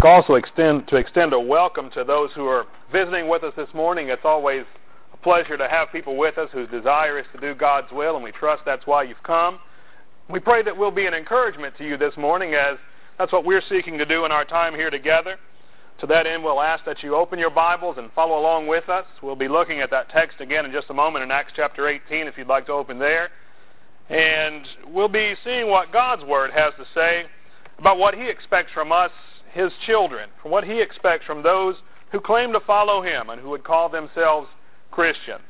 Also extend a welcome to those who are visiting with us this morning. It's always a pleasure to have people with us whose desire is to do God's will, and we trust that's why you've come. We pray that we'll be an encouragement to you this morning, as that's what we're seeking to do in our time here together. To that end, we'll ask that you open your Bibles and follow along with us. We'll be looking at that text again in just a moment in Acts chapter 18, if you'd like to open there. And we'll be seeing what God's Word has to say about what He expects from us, His children, from what He expects from those who claim to follow Him and who would call themselves Christians.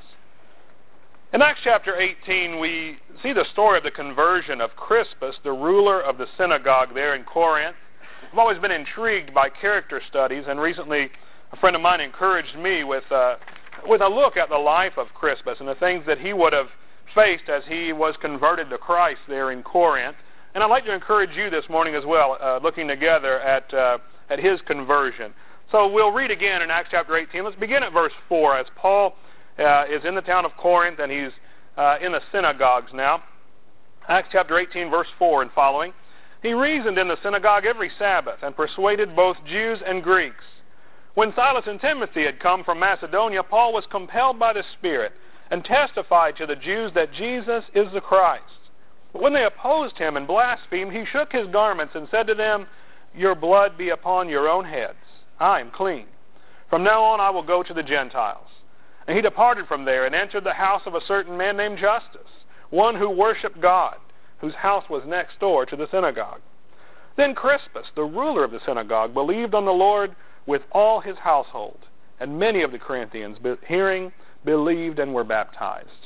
In Acts chapter 18, we see the story of the conversion of Crispus, the ruler of the synagogue there in Corinth. I've always been intrigued by character studies, and recently a friend of mine encouraged me with a look at the life of Crispus and the things that he would have faced as he was converted to Christ there in Corinth. And I'd like to encourage you this morning as well, looking together at his conversion. So we'll read again in Acts chapter 18. Let's begin at verse 4, as Paul is in the town of Corinth, and he's in the synagogues now. Acts chapter 18, verse 4 and following. He reasoned in the synagogue every Sabbath, and persuaded both Jews and Greeks. When Silas and Timothy had come from Macedonia, Paul was compelled by the Spirit, and testified to the Jews that Jesus is the Christ. But when they opposed him and blasphemed, he shook his garments and said to them, "Your blood be upon your own heads. I am clean. From now on I will go to the Gentiles." And he departed from there and entered the house of a certain man named Justus, one who worshipped God, whose house was next door to the synagogue. Then Crispus, the ruler of the synagogue, believed on the Lord with all his household, and many of the Corinthians, hearing, believed and were baptized.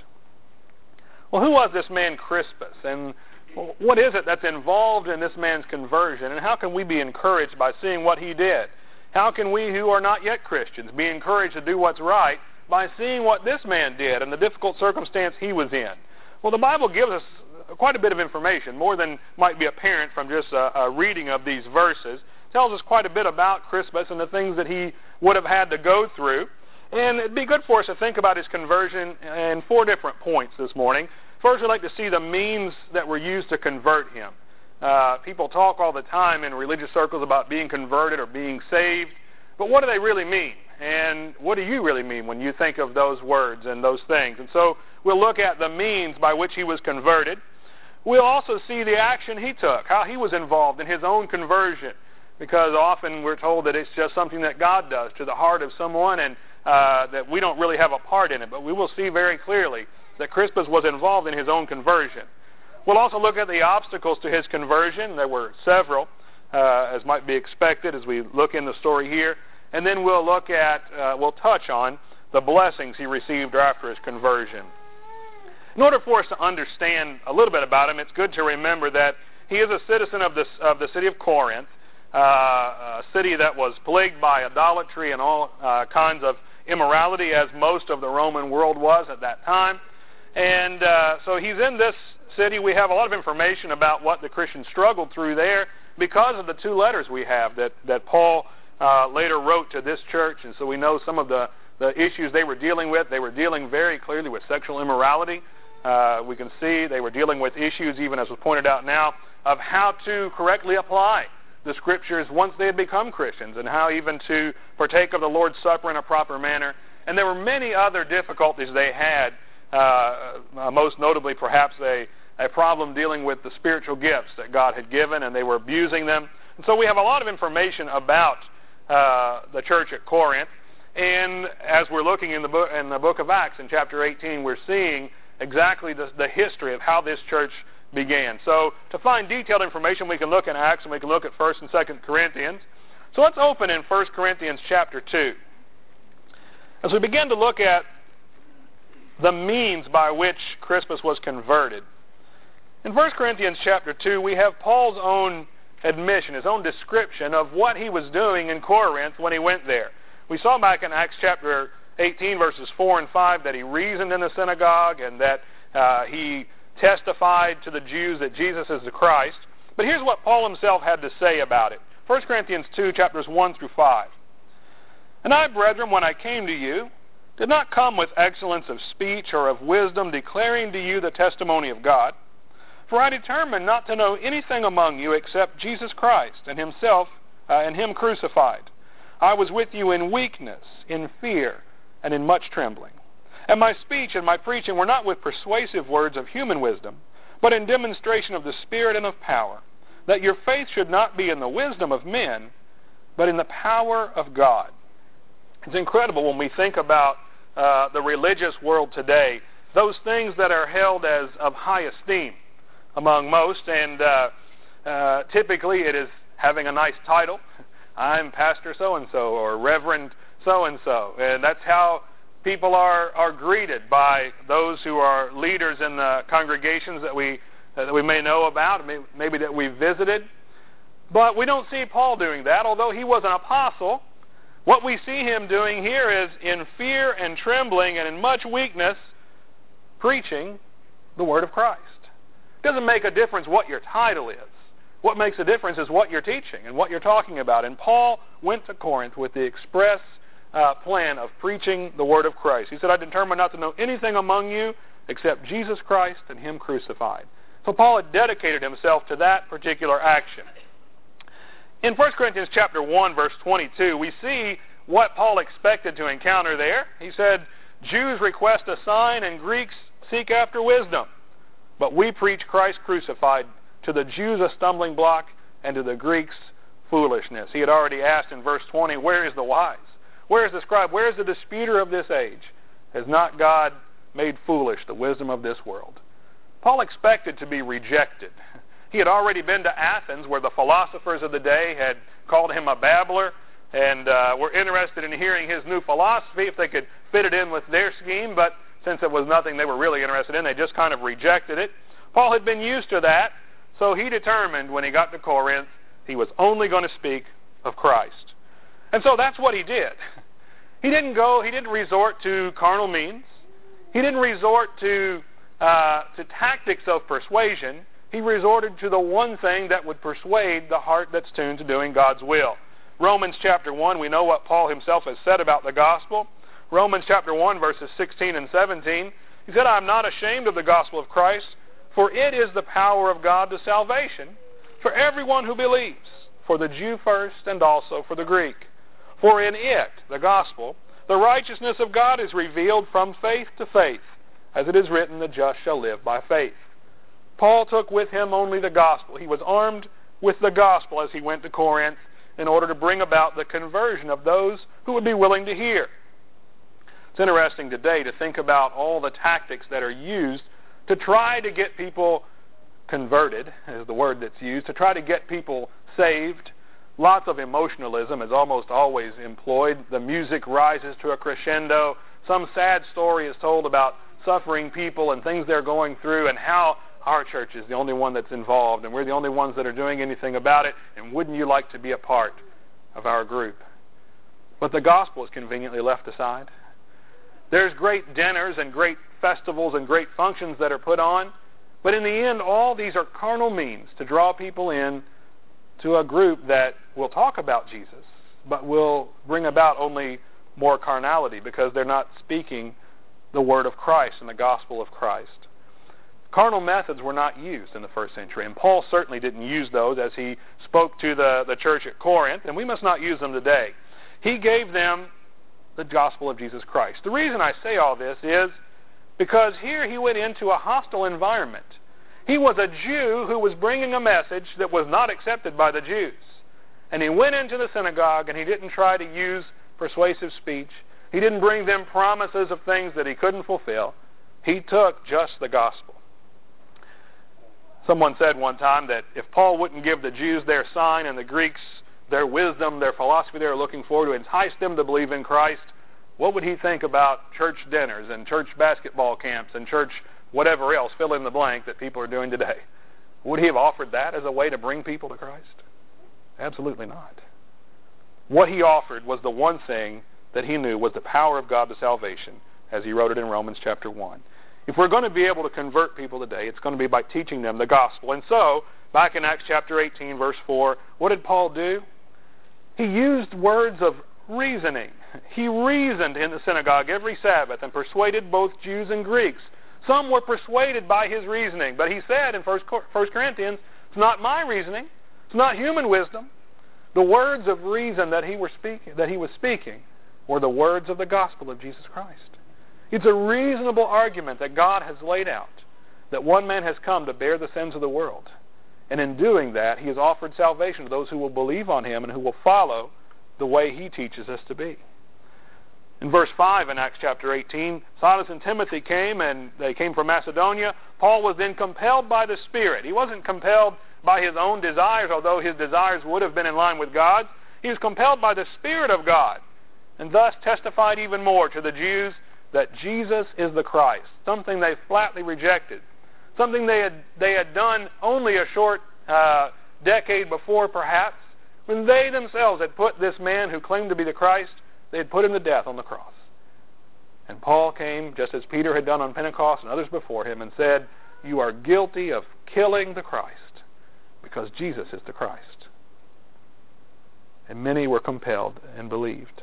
Well, who was this man Crispus, and what is it that's involved in this man's conversion, and how can we be encouraged by seeing what he did? How can we who are not yet Christians be encouraged to do what's right by seeing what this man did and the difficult circumstance he was in? Well, the Bible gives us quite a bit of information, more than might be apparent from just a reading of these verses. It tells us quite a bit about Crispus and the things that he would have had to go through. And it'd be good for us to think about his conversion in 4 different points this morning. First, we'd like to see the means that were used to convert him. People talk all the time in religious circles about being converted or being saved, but what do they really mean? And what do you really mean when you think of those words and those things? And so we'll look at the means by which he was converted. We'll also see the action he took, how he was involved in his own conversion, because often we're told that it's just something that God does to the heart of someone, and that we don't really have a part in it. But we will see very clearly that Crispus was involved in his own conversion. We'll also look at the obstacles to his conversion. There were several, as might be expected as we look in the story here. And then we'll touch on the blessings he received after his conversion. In order for us to understand a little bit about him, it's good to remember that he is a citizen of the city of Corinth, a city that was plagued by idolatry and all kinds of immorality, as most of the Roman world was at that time. And so he's in this city. We have a lot of information about what the Christians struggled through there because of the 2 letters we have that Paul later wrote to this church. And so we know some of the issues they were dealing with. They were dealing very clearly with sexual immorality. We can see they were dealing with issues, even as was pointed out now, of how to correctly apply the Scriptures once they had become Christians, and how even to partake of the Lord's Supper in a proper manner. And there were many other difficulties they had, most notably perhaps a problem dealing with the spiritual gifts that God had given, and they were abusing them. And so we have a lot of information about the church at Corinth. And as we're looking in the book of Acts in chapter 18, we're seeing exactly the history of how this church began. So to find detailed information, we can look in Acts, and we can look at 1st and 2nd Corinthians. So let's open in 1 Corinthians chapter 2. As we begin to look at the means by which Crispus was converted. In 1 Corinthians chapter 2, we have Paul's own admission, his own description of what he was doing in Corinth when he went there. We saw back in Acts chapter 18, verses 4 and 5, that he reasoned in the synagogue, and that he testified to the Jews that Jesus is the Christ. But here's what Paul himself had to say about it. 1 Corinthians 2, chapters 1 through 5. "And I, brethren, when I came to you, did not come with excellence of speech or of wisdom, declaring to you the testimony of God. For I determined not to know anything among you except Jesus Christ and Himself and Him crucified. I was with you in weakness, in fear, and in much trembling. And my speech and my preaching were not with persuasive words of human wisdom, but in demonstration of the Spirit and of power, that your faith should not be in the wisdom of men, but in the power of God. It's incredible when we think about the religious world today, those things that are held as of high esteem among most, and typically it is having a nice title. I'm Pastor so-and-so or Reverend so-and-so. And that's how people are greeted by those who are leaders in the congregations that we may know about, maybe that we've visited. But we don't see Paul doing that. Although he was an apostle, what we see him doing here is in fear and trembling and in much weakness, preaching the Word of Christ. It doesn't make a difference what your title is. What makes a difference is what you're teaching and what you're talking about. And Paul went to Corinth with the express plan of preaching the Word of Christ. He said, I determined not to know anything among you except Jesus Christ and Him crucified. So Paul had dedicated himself to that particular action. In 1 Corinthians chapter 1, verse 22, we see what Paul expected to encounter there. He said, Jews request a sign and Greeks seek after wisdom. But we preach Christ crucified, to the Jews a stumbling block, and to the Greeks foolishness. He had already asked in verse 20, where is the wise? Where is the scribe? Where is the disputer of this age? Has not God made foolish the wisdom of this world? Paul expected to be rejected. He had already been to Athens, where the philosophers of the day had called him a babbler, and were interested in hearing his new philosophy if they could fit it in with their scheme, but since it was nothing they were really interested in, they just kind of rejected it. Paul had been used to that, so he determined when he got to Corinth, he was only going to speak of Christ. And so that's what he did. He didn't resort to carnal means. He didn't resort to tactics of persuasion. He resorted to the one thing that would persuade the heart that's tuned to doing God's will. Romans chapter 1, we know what Paul himself has said about the gospel. Romans chapter 1, verses 16 and 17, he said, I am not ashamed of the gospel of Christ, for it is the power of God to salvation for everyone who believes, for the Jew first and also for the Greek. For in it, the gospel, the righteousness of God is revealed from faith to faith, as it is written, the just shall live by faith. Paul took with him only the gospel. He was armed with the gospel as he went to Corinth in order to bring about the conversion of those who would be willing to hear. It's interesting today to think about all the tactics that are used to try to get people converted, is the word that's used, to try to get people saved. Lots of emotionalism is almost always employed. The music rises to a crescendo. Some sad story is told about suffering people and things they're going through, and how our church is the only one that's involved, and we're the only ones that are doing anything about it, and wouldn't you like to be a part of our group? But the gospel is conveniently left aside. There's great dinners and great festivals and great functions that are put on, but in the end, all these are carnal means to draw people in to a group that will talk about Jesus, but will bring about only more carnality because they're not speaking the word of Christ and the gospel of Christ. Carnal methods were not used in the first century, and Paul certainly didn't use those as he spoke to the church at Corinth, and we must not use them today. He gave them the gospel of Jesus Christ. The reason I say all this is because here he went into a hostile environment. He was a Jew who was bringing a message that was not accepted by the Jews. And he went into the synagogue, and he didn't try to use persuasive speech. He didn't bring them promises of things that he couldn't fulfill. He took just the gospel. Someone said one time that if Paul wouldn't give the Jews their sign and the Greeks their wisdom, their philosophy they were looking for to entice them to believe in Christ, what would he think about church dinners and church basketball camps and church whatever else, fill in the blank, that people are doing today? Would he have offered that as a way to bring people to Christ? Absolutely not. What he offered was the one thing that he knew was the power of God to salvation, as he wrote it in Romans chapter 1. If we're going to be able to convert people today, it's going to be by teaching them the gospel. And so, back in Acts chapter 18, verse 4, what did Paul do? He used words of reasoning. He reasoned in the synagogue every Sabbath and persuaded both Jews and Greeks. Some were persuaded by his reasoning, but he said in 1 Corinthians, it's not my reasoning, it's not human wisdom, The words of reason that he was speaking were the words of the gospel of Jesus Christ. It's a reasonable argument that God has laid out, that one man has come to bear the sins of the world. And in doing that, he has offered salvation to those who will believe on him and who will follow the way he teaches us to be. In verse 5 in Acts chapter 18, Silas and Timothy came, and they came from Macedonia. Paul was then compelled by the Spirit. He wasn't compelled by his own desires, although his desires would have been in line with God's. He was compelled by the Spirit of God, and thus testified even more to the Jews that Jesus is the Christ, something they flatly rejected, something they had done only a short decade before, perhaps, when they themselves had put this man who claimed to be the Christ, they had put him to death on the cross. And Paul came, just as Peter had done on Pentecost and others before him, and said, "You are guilty of killing the Christ, because Jesus is the Christ." And many were compelled and believed.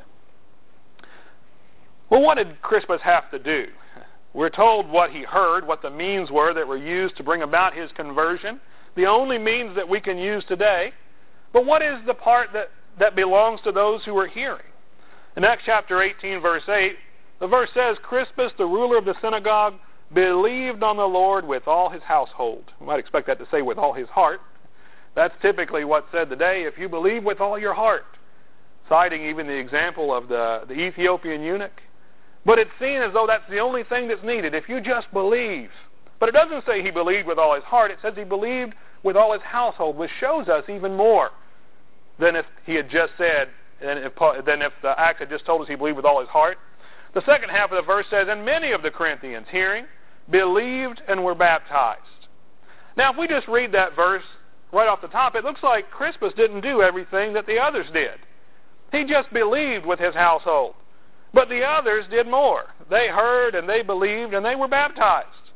Well, what did Crispus have to do? We're told what he heard, what the means were that were used to bring about his conversion, the only means that we can use today. But what is the part that belongs to those who are hearing? In Acts chapter 18, verse 8, the verse says, "Crispus, the ruler of the synagogue, believed on the Lord with all his household." We might expect that to say with all his heart. That's typically what's said today, if you believe with all your heart, citing even the example of the Ethiopian eunuch. But it's seen as though that's the only thing that's needed, if you just believe. But it doesn't say he believed with all his heart. It says he believed with all his household, which shows us even more than if he had just said, than if the Acts had just told us he believed with all his heart. The second half of the verse says, "And many of the Corinthians, hearing, believed and were baptized." Now, if we just read that verse right off the top, it looks like Crispus didn't do everything that the others did. He just believed with his household. But the others did more. They heard and they believed and they were baptized.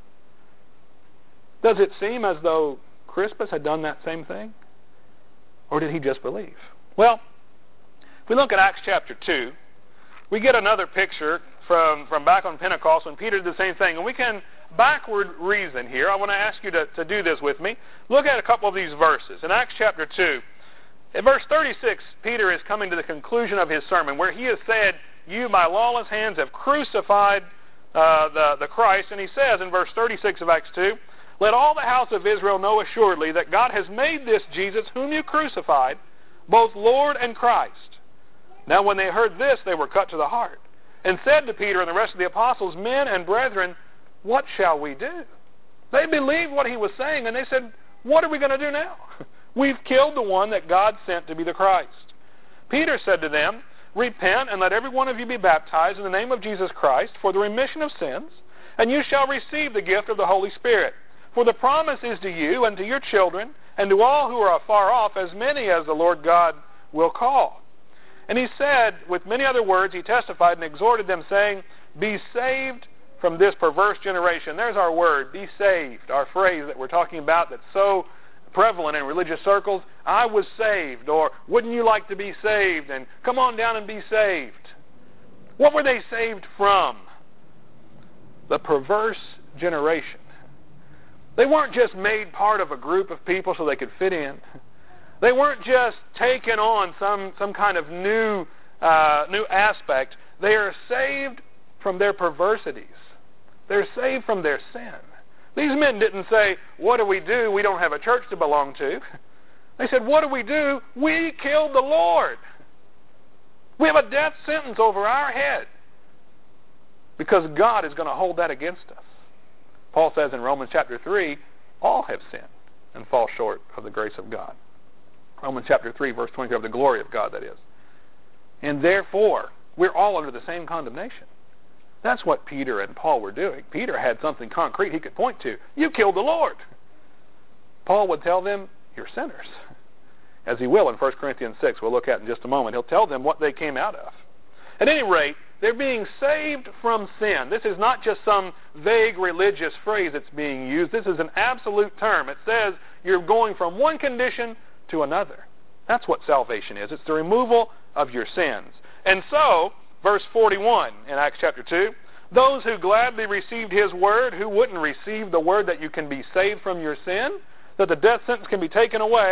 Does it seem as though Crispus had done that same thing? Or did he just believe? Well, if we look at Acts chapter 2, we get another picture from back on Pentecost when Peter did the same thing. And we can backward reason here. I want to ask you to do this with me. Look at a couple of these verses. In Acts chapter 2, in verse 36, Peter is coming to the conclusion of his sermon where he has said, "You, by lawless hands, have crucified the Christ." And he says in verse 36 of Acts 2, "Let all the house of Israel know assuredly that God has made this Jesus, whom you crucified, both Lord and Christ." Now when they heard this, they were cut to the heart, and said to Peter and the rest of the apostles, "Men and brethren, what shall we do?" They believed what he was saying, and they said, "What are we going to do now? We've killed the one that God sent to be the Christ." Peter said to them, "Repent, and let every one of you be baptized in the name of Jesus Christ for the remission of sins, and you shall receive the gift of the Holy Spirit. For the promise is to you and to your children, and to all who are afar off, as many as the Lord God will call." And he said, with many other words, he testified and exhorted them, saying, "Be saved from this perverse generation." There's our word, be saved, our phrase that we're talking about that's so prevalent in religious circles. I was saved, or wouldn't you like to be saved, and come on down and be saved. What were they saved from? The perverse generation. They weren't just made part of a group of people so they could fit in. They weren't just taken on some kind of new aspect. They are saved from their perversities. They're saved from their sin. These men didn't say, "What do we do? We don't have a church to belong to." They said, "What do we do? We killed the Lord. We have a death sentence over our head because God is going to hold that against us." Paul says in Romans chapter 3, all have sinned and fall short of the grace of God. Romans chapter 3, verse 23, of the glory of God, that is. And therefore, we're all under the same condemnation. That's what Peter and Paul were doing. Peter had something concrete he could point to. You killed the Lord. Paul would tell them, you're sinners. As he will in 1 Corinthians 6, we'll look at in just a moment. He'll tell them what they came out of. At any rate, they're being saved from sin. This is not just some vague religious phrase that's being used. This is an absolute term. It says you're going from one condition to another. That's what salvation is. It's the removal of your sins. And so, verse 41 in Acts chapter 2, those who gladly received his word, who wouldn't receive the word that you can be saved from your sin, that the death sentence can be taken away,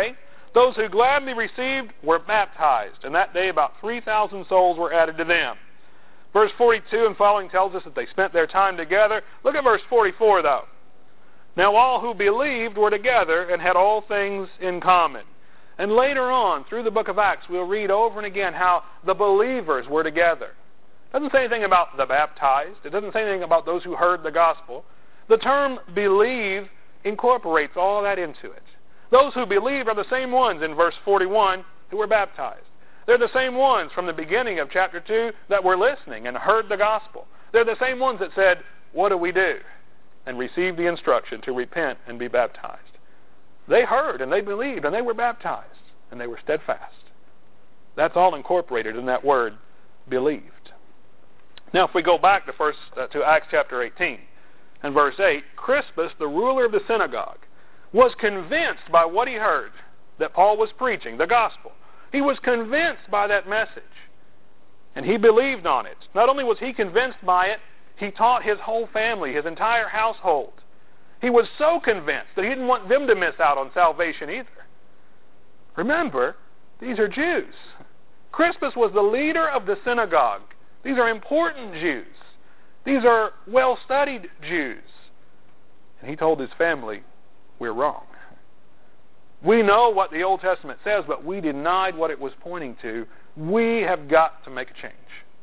Those who gladly received were baptized, and that day about 3,000 souls were added to them. Verse 42 and following tells us that they spent their time together. Look at verse 44, though. Now all who believed were together and had all things in common. And later on, through the book of Acts, we'll read over and again how the believers were together. It doesn't say anything about the baptized. It doesn't say anything about those who heard the gospel. The term believe incorporates all that into it. Those who believe are the same ones in verse 41 who were baptized. They're the same ones from the beginning of chapter 2 that were listening and heard the gospel. They're the same ones that said, what do we do? And received the instruction to repent and be baptized. They heard and they believed and they were baptized and they were steadfast. That's all incorporated in that word, believed. Now if we go back to Acts chapter 18 and verse 8, Crispus, the ruler of the synagogue, was convinced by what he heard that Paul was preaching, the gospel. He was convinced by that message, and he believed on it. Not only was he convinced by it, he taught his whole family, his entire household. He was so convinced that he didn't want them to miss out on salvation either. Remember, these are Jews. Crispus was the leader of the synagogue. These are important Jews. These are well-studied Jews. And he told his family, we're wrong. We know what the Old Testament says, but we denied what it was pointing to. We have got to make a change.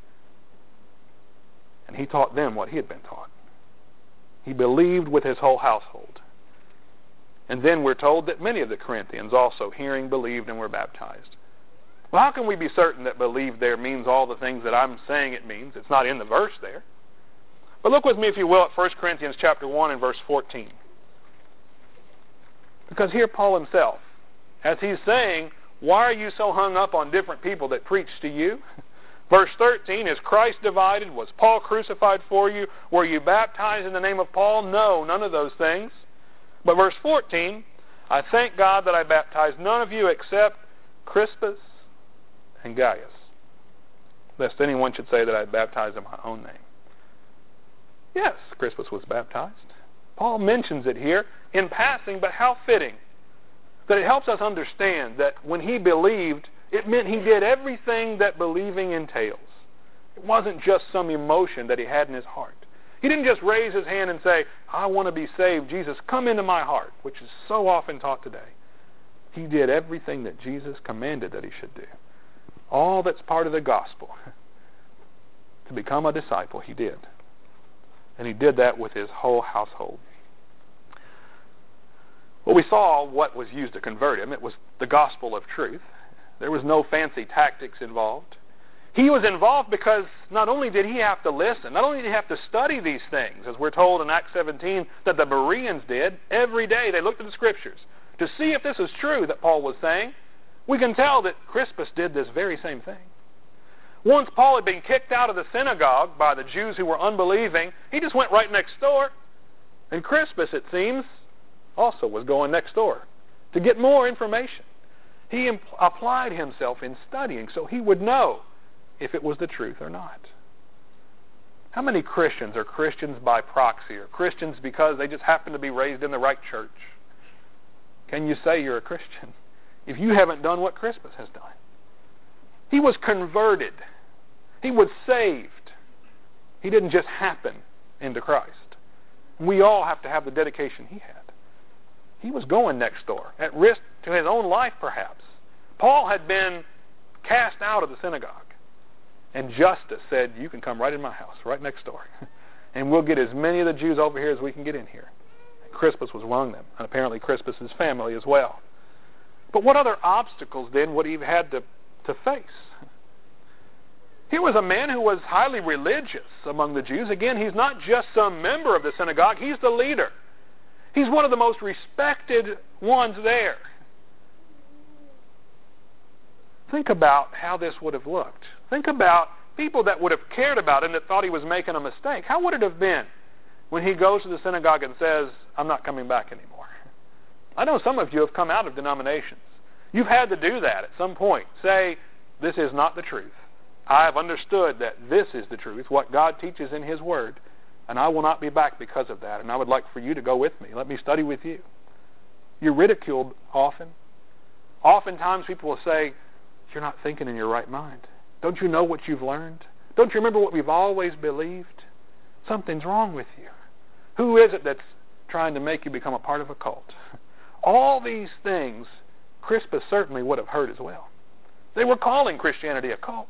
And he taught them what he had been taught. He believed with his whole household. And then we're told that many of the Corinthians also, hearing, believed, and were baptized. Well, how can we be certain that believe there means all the things that I'm saying it means? It's not in the verse there. But look with me, if you will, at 1 Corinthians chapter 1 and verse 14. Because here Paul himself, as he's saying, why are you so hung up on different people that preach to you? Verse 13, is Christ divided? Was Paul crucified for you? Were you baptized in the name of Paul? No, none of those things. But verse 14, I thank God that I baptized none of you except Crispus and Gaius, lest anyone should say that I baptized in my own name. Yes, Crispus was baptized. Paul mentions it here in passing, but how fitting that it helps us understand that when he believed, it meant he did everything that believing entails. It wasn't just some emotion that he had in his heart. He didn't just raise his hand and say, I want to be saved. Jesus, come into my heart, which is so often taught today. He did everything that Jesus commanded that he should do. All that's part of the gospel. To become a disciple, he did. And he did that with his whole household. Well, we saw what was used to convert him. It was the gospel of truth. There was no fancy tactics involved. He was involved because not only did he have to listen, not only did he have to study these things, as we're told in Acts 17 that the Bereans did. Every day they looked at the Scriptures to see if this was true that Paul was saying. We can tell that Crispus did this very same thing. Once Paul had been kicked out of the synagogue by the Jews who were unbelieving, he just went right next door. And Crispus, it seems, also was going next door to get more information. He applied himself in studying so he would know if it was the truth or not. How many Christians are Christians by proxy, or Christians because they just happen to be raised in the right church? Can you say you're a Christian if you haven't done what Crispus has done? He was converted. He was saved. He didn't just happen into Christ. We all have to have the dedication he had. He was going next door, at risk to his own life perhaps. Paul had been cast out of the synagogue. And Justus said, you can come right in my house, right next door. And we'll get as many of the Jews over here as we can get in here. And Crispus was among them, and apparently Crispus' family as well. But what other obstacles then would he have had to face? Here was a man who was highly religious among the Jews. Again, he's not just some member of the synagogue, he's the leader. He's one of the most respected ones there. Think about how this would have looked. Think about people that would have cared about him that thought he was making a mistake. How would it have been when he goes to the synagogue and says, I'm not coming back anymore? I know some of you have come out of denominations. You've had to do that at some point. Say, this is not the truth. I have understood that this is the truth, what God teaches in His Word, and I will not be back because of that, and I would like for you to go with me. Let me study with you. You're ridiculed often. Oftentimes people will say, you're not thinking in your right mind. Don't you know what you've learned? Don't you remember what we've always believed? Something's wrong with you. Who is it that's trying to make you become a part of a cult? All these things Crispus certainly would have heard as well. They were calling Christianity a cult.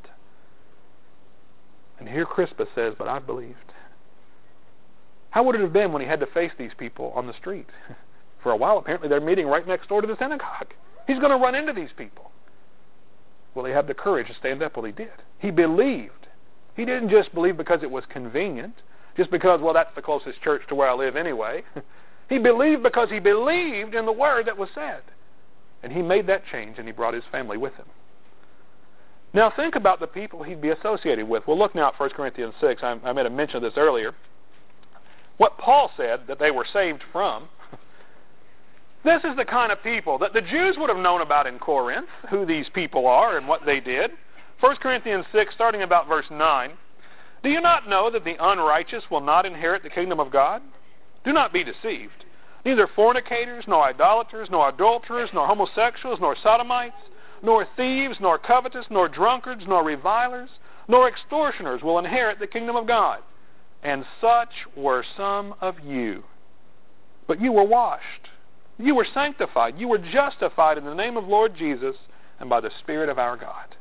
And here Crispus says, but I believed. How would it have been when he had to face these people on the street? For a while, apparently, they're meeting right next door to the synagogue. He's going to run into these people. Will he have the courage to stand up? Well, he did. He believed. He didn't just believe because it was convenient, just because, well, that's the closest church to where I live anyway. He believed because he believed in the word that was said. And he made that change, and he brought his family with him. Now think about the people he'd be associated with. We'll look now at 1 Corinthians 6. I made a mention of this earlier. What Paul said that they were saved from, this is the kind of people that the Jews would have known about in Corinth, who these people are and what they did. 1 Corinthians 6, starting about verse 9. Do you not know that the unrighteous will not inherit the kingdom of God? Do not be deceived. Neither fornicators, nor idolaters, nor adulterers, nor homosexuals, nor sodomites, nor thieves, nor covetous, nor drunkards, nor revilers, nor extortioners will inherit the kingdom of God. And such were some of you. But you were washed. You were sanctified. You were justified in the name of Lord Jesus and by the Spirit of our God.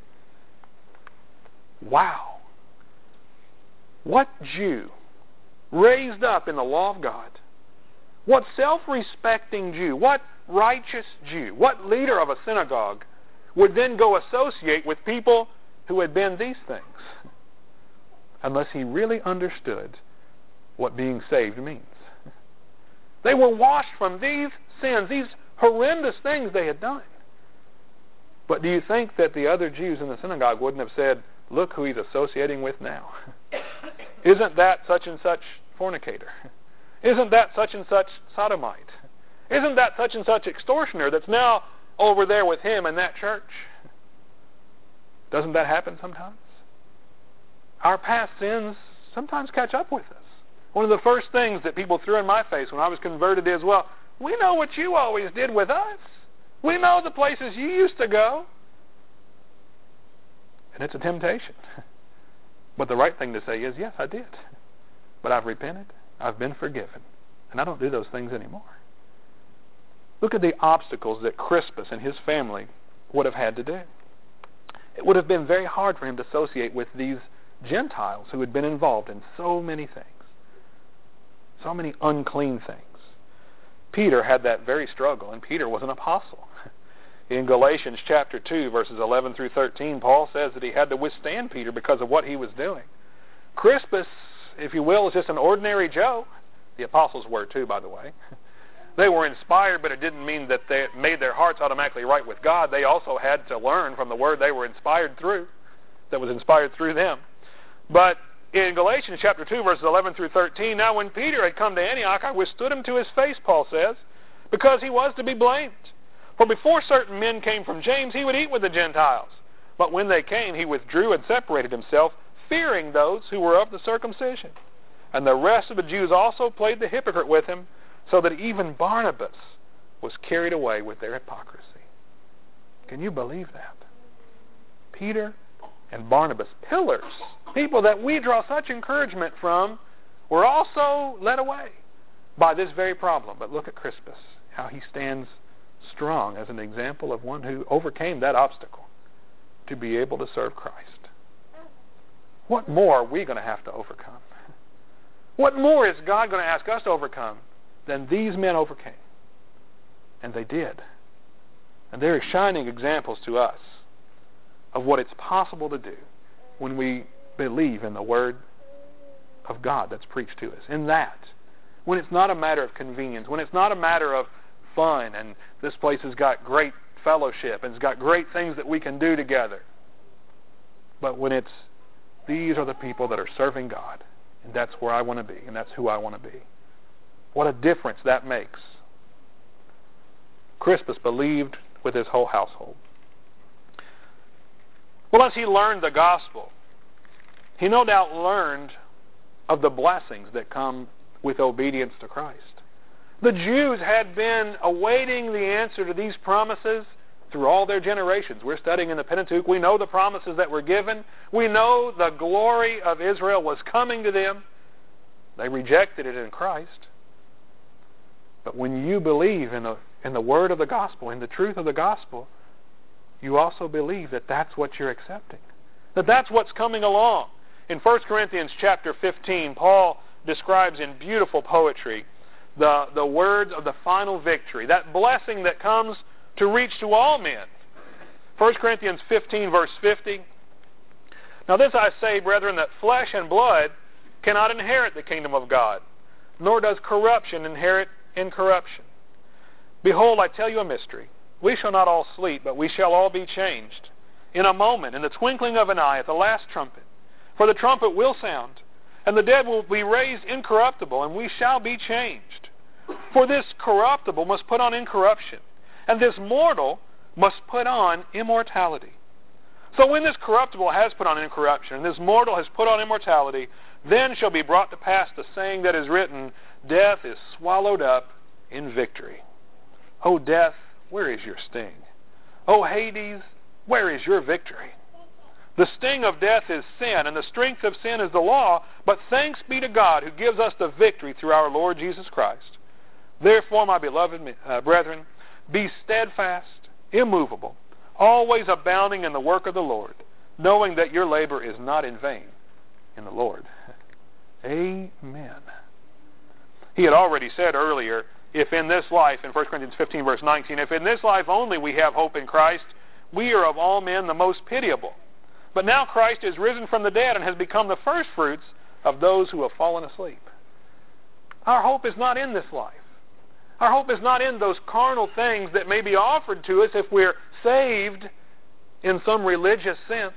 Wow. What Jew raised up in the law of God? What self-respecting Jew, what righteous Jew, what leader of a synagogue would then go associate with people who had been these things? Unless he really understood what being saved means. They were washed from these sins, these horrendous things they had done. But do you think that the other Jews in the synagogue wouldn't have said, look who he's associating with now? Isn't that such and such fornicator? Isn't that such and such sodomite? Isn't that such and such extortioner that's now over there with him in that church? Doesn't that happen sometimes? Our past sins sometimes catch up with us. One of the first things that people threw in my face when I was converted is, well, we know what you always did with us. We know the places you used to go. And it's a temptation. But the right thing to say is, yes, I did. But I've repented. I've been forgiven. And I don't do those things anymore. Look at the obstacles that Crispus and his family would have had to do. It would have been very hard for him to associate with these Gentiles who had been involved in so many things. So many unclean things. Peter had that very struggle, and Peter was an apostle. In Galatians chapter 2, verses 11 through 13, Paul says that he had to withstand Peter because of what he was doing. Crispus, if you will, is just an ordinary Joe. The apostles were too, by the way. They were inspired, but it didn't mean that they made their hearts automatically right with God. They also had to learn from the word they were inspired through, that was inspired through them. But in Galatians chapter 2, verses 11 through 13, now when Peter had come to Antioch, I withstood him to his face, Paul says, because he was to be blamed. For before certain men came from James, he would eat with the Gentiles. But when they came, he withdrew and separated himself, fearing those who were of the circumcision. And the rest of the Jews also played the hypocrite with him, so that even Barnabas was carried away with their hypocrisy. Can you believe that? Peter and Barnabas, pillars, people that we draw such encouragement from, were also led away by this very problem. But look at Crispus, how he stands strong as an example of one who overcame that obstacle to be able to serve Christ. What more are we going to have to overcome? What more is God going to ask us to overcome than these men overcame? And they did. And they're shining examples to us of what it's possible to do when we believe in the Word of God that's preached to us. In that, when it's not a matter of convenience, when it's not a matter of fun, and this place has got great fellowship, and it's got great things that we can do together. But when it's, these are the people that are serving God, and that's where I want to be, and that's who I want to be. What a difference that makes. Crispus believed with his whole household. Well, as he learned the gospel, he no doubt learned of the blessings that come with obedience to Christ. The Jews had been awaiting the answer to these promises through all their generations. We're studying in the Pentateuch. We know the promises that were given. We know the glory of Israel was coming to them. They rejected it in Christ. But when you believe in the word of the gospel, in the truth of the gospel, you also believe that that's what you're accepting, that that's what's coming along. In 1 Corinthians chapter 15, Paul describes in beautiful poetry the words of the final victory, that blessing that comes to reach to all men. 1 Corinthians 15, verse 50. Now this I say, brethren, that flesh and blood cannot inherit the kingdom of God, nor does corruption inherit incorruption. Behold, I tell you a mystery. We shall not all sleep, but we shall all be changed. In a moment, in the twinkling of an eye, at the last trumpet. For the trumpet will sound, and the dead will be raised incorruptible, and we shall be changed. For this corruptible must put on incorruption, and this mortal must put on immortality. So when this corruptible has put on incorruption, and this mortal has put on immortality, then shall be brought to pass the saying that is written, death is swallowed up in victory. O death, where is your sting? O Hades, where is your victory? The sting of death is sin, and the strength of sin is the law, but thanks be to God who gives us the victory through our Lord Jesus Christ. Therefore, my beloved brethren, be steadfast, immovable, always abounding in the work of the Lord, knowing that your labor is not in vain in the Lord. Amen. He had already said earlier, if in this life, in 1 Corinthians 15, verse 19, if in this life only we have hope in Christ, we are of all men the most pitiable. But now Christ is risen from the dead and has become the first fruits of those who have fallen asleep. Our hope is not in this life. Our hope is not in those carnal things that may be offered to us if we're saved in some religious sense.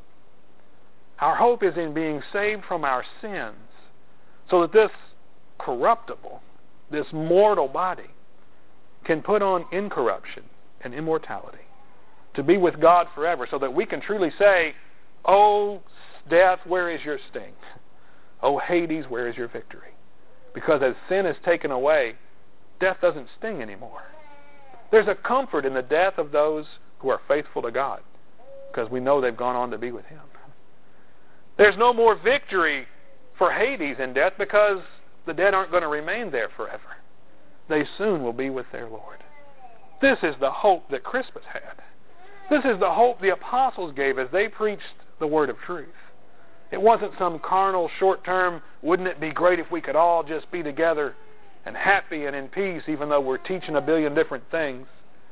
Our hope is in being saved from our sins so that this corruptible, this mortal body can put on incorruption and immortality, to be with God forever, so that we can truly say, "O death, where is your sting? O Hades, where is your victory?" Because as sin is taken away, death doesn't sting anymore. There's a comfort in the death of those who are faithful to God, because we know they've gone on to be with Him. There's no more victory for Hades in death, because the dead aren't going to remain there forever. They soon will be with their Lord. This is the hope that Crispus had. This is the hope the apostles gave as they preached the word of truth. It wasn't some carnal, short-term, wouldn't it be great if we could all just be together and happy and in peace, even though we're teaching a billion different things.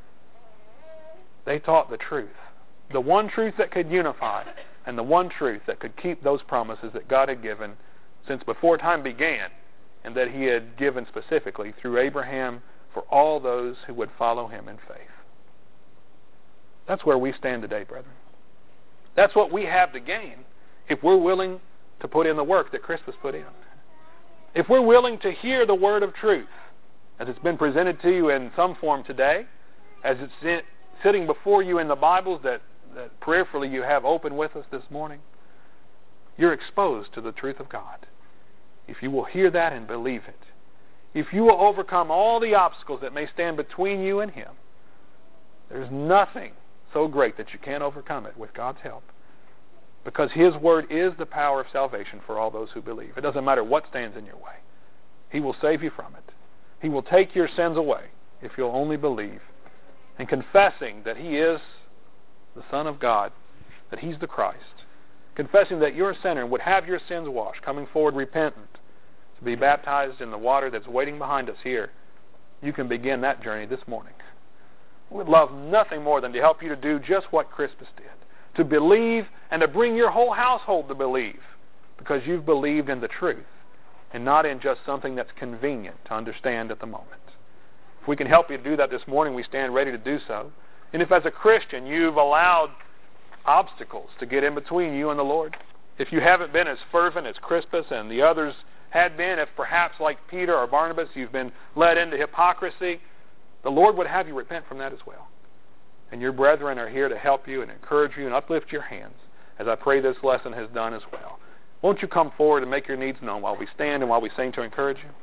They taught the truth. The one truth that could unify, and the one truth that could keep those promises that God had given since before time began, and that He had given specifically through Abraham for all those who would follow Him in faith. That's where we stand today, brethren. That's what we have to gain if we're willing to put in the work that Crispus put in. If we're willing to hear the word of truth, as it's been presented to you in some form today, as it's sitting before you in the Bibles that prayerfully you have open with us this morning, you're exposed to the truth of God. If you will hear that and believe it, if you will overcome all the obstacles that may stand between you and Him, there's nothing so great that you can't overcome it with God's help. Because His word is the power of salvation for all those who believe. It doesn't matter what stands in your way. He will save you from it. He will take your sins away if you'll only believe. And confessing that He is the Son of God, that He's the Christ, confessing that you're a sinner and would have your sins washed, coming forward repentant, to be baptized in the water that's waiting behind us here, you can begin that journey this morning. We would love nothing more than to help you to do just what Crispus did, to believe and to bring your whole household to believe, because you've believed in the truth and not in just something that's convenient to understand at the moment. If we can help you to do that this morning, we stand ready to do so. And if as a Christian you've allowed obstacles to get in between you and the Lord, if you haven't been as fervent as Crispus and the others had been, if perhaps like Peter or Barnabas you've been led into hypocrisy, the Lord would have you repent from that as well. And your brethren are here to help you and encourage you and uplift your hands, as I pray this lesson has done as well. Won't you come forward and make your needs known while we stand and while we sing to encourage you?